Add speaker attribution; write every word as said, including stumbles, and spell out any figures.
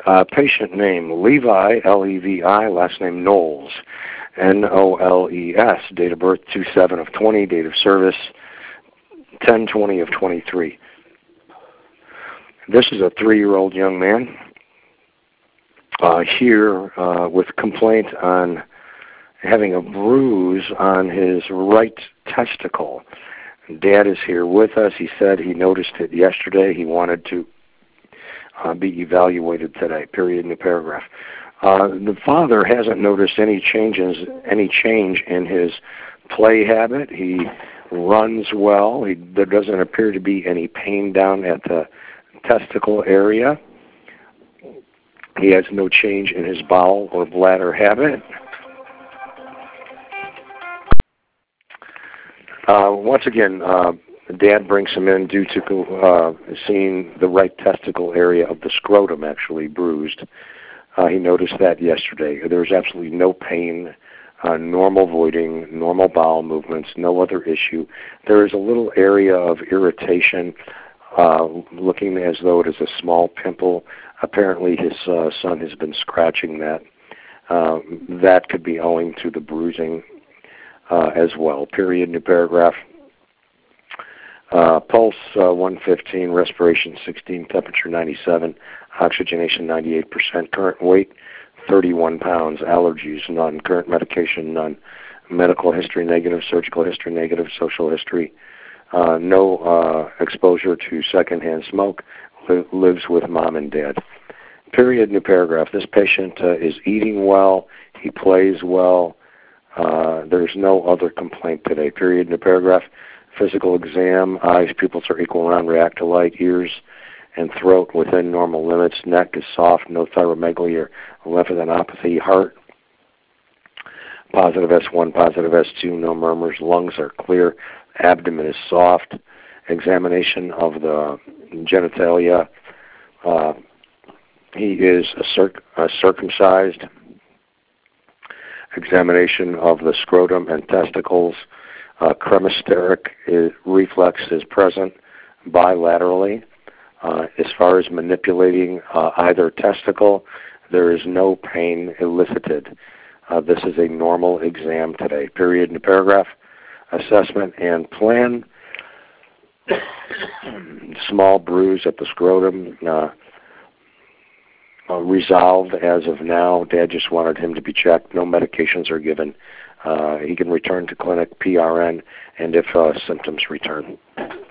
Speaker 1: Uh, patient name, Levi, L E V I, last name Knowles, N O L E S, date of birth two seven of twenty, date of service ten twenty of twenty-three. This is a three-year-old young man uh, here uh, with complaint on having a bruise on his right testicle. Dad is here with us. He said he noticed it yesterday. He wanted to uh, be evaluated today, period, new paragraph. Uh, the father hasn't noticed any changes, any change in his play habit. He runs well. He, there doesn't appear to be any pain down at the testicle area. He has no change in his bowel or bladder habit. Uh, once again, uh, Dad brings him in due to uh, seeing the right testicle area of the scrotum actually bruised. Uh, he noticed that yesterday. There's absolutely no pain, uh, normal voiding, normal bowel movements, no other issue. There is a little area of irritation, uh, looking as though it is a small pimple. Apparently his uh, son has been scratching that. Uh, that could be owing to the bruising uh, as well. Period, new paragraph. Uh, pulse uh, one fifteen, respiration sixteen, temperature ninety-seven, oxygenation ninety-eight percent, current weight thirty-one pounds, allergies none, current medication none, medical history negative, surgical history negative, social history uh, no uh, exposure to secondhand smoke, li- lives with mom and dad. Period, new paragraph. This patient uh, is eating well, he plays well, uh, there's no other complaint today. Period, new paragraph. Physical exam, eyes, pupils are equal, round, react to light, ears and throat within normal limits, neck is soft, no thyromegaly or lymphadenopathy, heart, positive S one, positive S two, no murmurs, lungs are clear, abdomen is soft, examination of the genitalia, uh, he is a circ- a circumcised, examination of the scrotum and testicles, Uh, cremasteric is, reflex is present bilaterally. Uh, as far as manipulating uh, either testicle, there is no pain elicited. Uh, this is a normal exam today. Period, new paragraph. Assessment and plan. Small bruise at the scrotum. Uh, uh, resolved as of now. Dad just wanted him to be checked. No medications are given. Uh, he can return to clinic, P R N, and if uh, symptoms return.